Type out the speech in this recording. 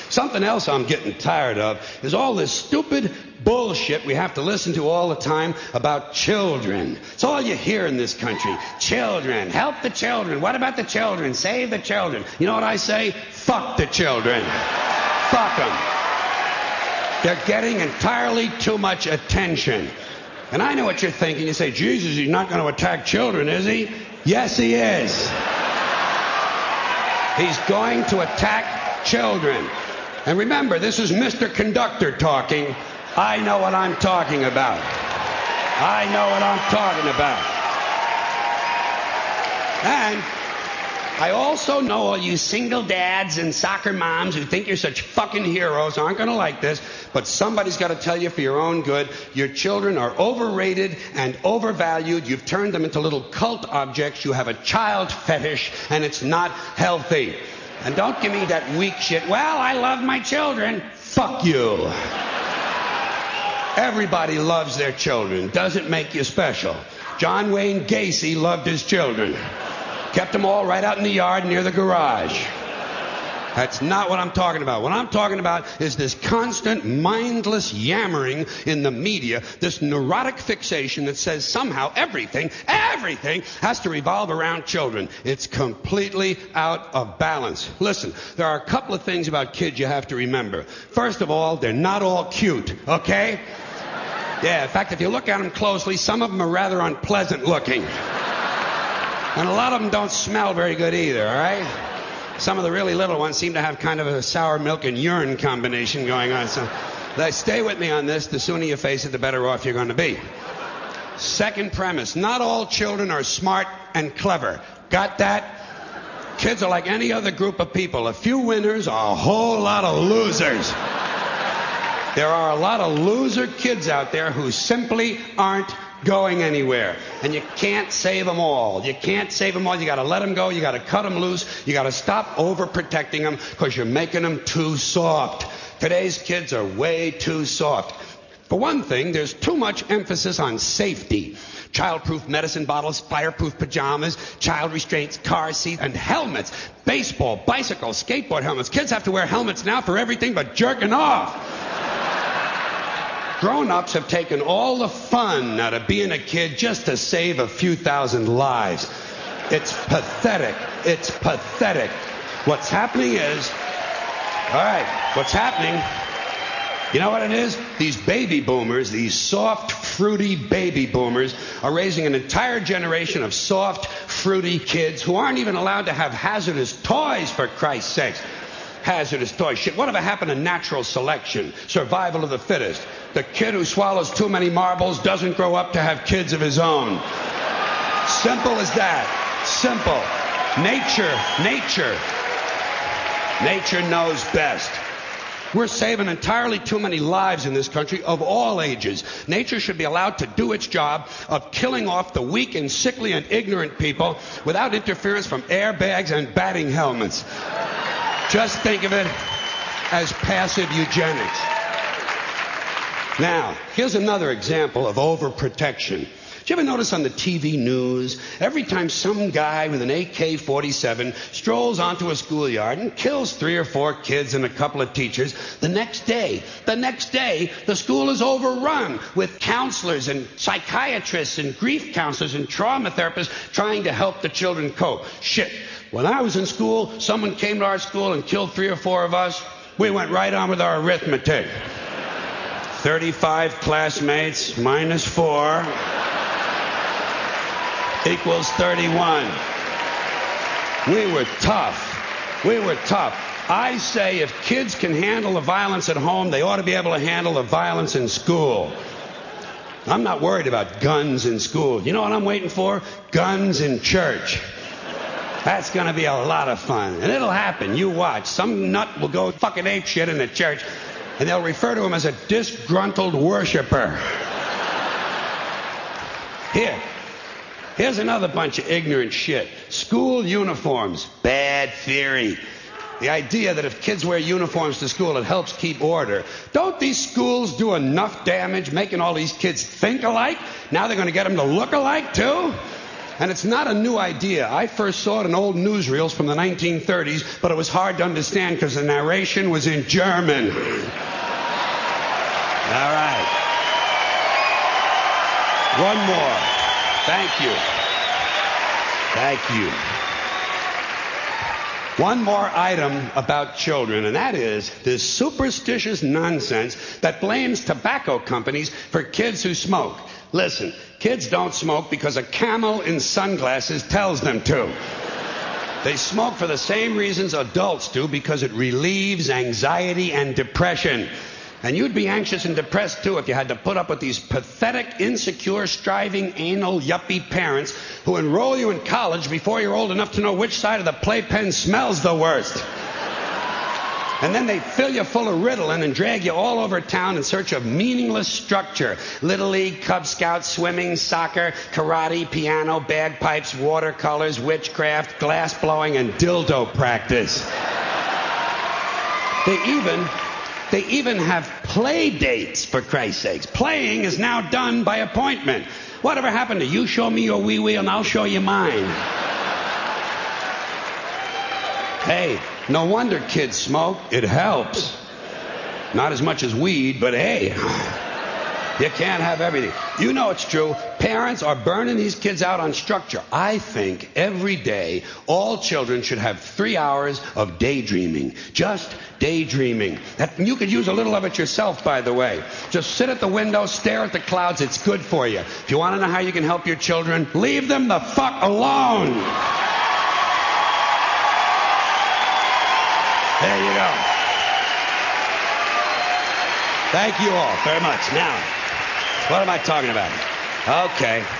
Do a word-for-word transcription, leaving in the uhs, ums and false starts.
Something else I'm getting tired of is all this stupid bullshit we have to listen to all the time about children. It's all you hear in this country. Children. Help the children. What about the children? Save the children. You know what I say? Fuck the children. Fuck them. They're getting entirely too much attention. And I know what you're thinking. You say, Jesus, he's not going to attack children, is he? Yes, he is. He's going to attack children. And remember, this is Mister Conductor talking. I know what I'm talking about. I know what I'm talking about. And I also know all you single dads and soccer moms who think you're such fucking heroes aren't going to like this, but somebody's got to tell you for your own good, your children are overrated and overvalued. You've turned them into little cult objects. You have a child fetish, and it's not healthy. And don't give me that weak shit, well, I love my children. Fuck you. Everybody loves their children. Doesn't make you special. John Wayne Gacy loved his children. Kept them all right out in the yard near the garage. That's not what I'm talking about. What I'm talking about is this constant, mindless yammering in the media, this neurotic fixation that says somehow everything, everything has to revolve around children. It's completely out of balance. Listen, there are a couple of things about kids you have to remember. First of all, they're not all cute, okay? Yeah, in fact, if you look at them closely, some of them are rather unpleasant looking. And a lot of them don't smell very good either, all right? Some of the really little ones seem to have kind of a sour milk and urine combination going on. So stay with me on this. The sooner you face it, the better off you're going to be. Second premise, not all children are smart and clever. Got that? Kids are like any other group of people. A few winners, a whole lot of losers. There are a lot of loser kids out there who simply aren't going anywhere. And you can't save them all. You can't save them all. You got to let them go. You got to cut them loose. You got to stop overprotecting them because you're making them too soft. Today's kids are way too soft. For one thing, there's too much emphasis on safety. Child-proof medicine bottles, fireproof pajamas, child restraints, car seats, and helmets. Baseball, bicycle, skateboard helmets. Kids have to wear helmets now for everything but jerking off. Grown-ups have taken all the fun out of being a kid just to save a few thousand lives. It's pathetic. It's pathetic. What's happening is, all right, what's happening, you know what it is? These baby boomers, these soft, fruity baby boomers, are raising an entire generation of soft, fruity kids who aren't even allowed to have hazardous toys, for Christ's sakes. Hazardous toys. Shit, whatever happened to natural selection? Survival of the fittest. The kid who swallows too many marbles doesn't grow up to have kids of his own. Simple as that. Simple. Nature, nature. Nature knows best. We're saving entirely too many lives in this country of all ages. Nature should be allowed to do its job of killing off the weak and sickly and ignorant people without interference from airbags and batting helmets. Just think of it as passive eugenics. Now, here's another example of overprotection. Did you ever notice on the T V news, every time some guy with an A K forty-seven strolls onto a schoolyard and kills three or four kids and a couple of teachers, the next day, the next day, the school is overrun with counselors and psychiatrists and grief counselors and trauma therapists trying to help the children cope. Shit. When I was in school, someone came to our school and killed three or four of us. We went right on with our arithmetic. thirty-five classmates minus four equals thirty-one. We were tough. We were tough. I say if kids can handle the violence at home, they ought to be able to handle the violence in school. I'm not worried about guns in school. You know what I'm waiting for? Guns in church. That's going to be a lot of fun. And it'll happen. You watch. Some nut will go fucking ape shit in the church, and they'll refer to him as a disgruntled worshiper. Here. Here's another bunch of ignorant shit. School uniforms. Bad theory. The idea that if kids wear uniforms to school, it helps keep order. Don't these schools do enough damage making all these kids think alike? Now they're going to get them to look alike, too? And it's not a new idea. I first saw it in old newsreels from the nineteen thirties, but it was hard to understand because the narration was in German. All right. One more. Thank you. Thank you. One more item about children, and that is this superstitious nonsense that blames tobacco companies for kids who smoke. Listen, kids don't smoke because a camel in sunglasses tells them to. They smoke for the same reasons adults do, because it relieves anxiety and depression. And you'd be anxious and depressed, too, if you had to put up with these pathetic, insecure, striving, anal, yuppie parents who enroll you in college before you're old enough to know which side of the playpen smells the worst. And then they fill you full of Ritalin and drag you all over town in search of meaningless structure. Little League, Cub Scouts, swimming, soccer, karate, piano, bagpipes, watercolors, witchcraft, glass blowing, and dildo practice. They even... They even have play dates, for Christ's sakes. Playing is now done by appointment. Whatever happened to you show me your wee-wee and I'll show you mine? Hey, no wonder kids smoke. It helps. Not as much as weed, but hey, you can't have everything. You know it's true. Parents are burning these kids out on structure. I think every day all children should have three hours of daydreaming. Just daydreaming. That, you could use a little of it yourself, by the way. Just sit at the window, stare at the clouds. It's good for you. If you want to know how you can help your children, leave them the fuck alone. There you go. Thank you all very much. Now, what am I talking about? Okay.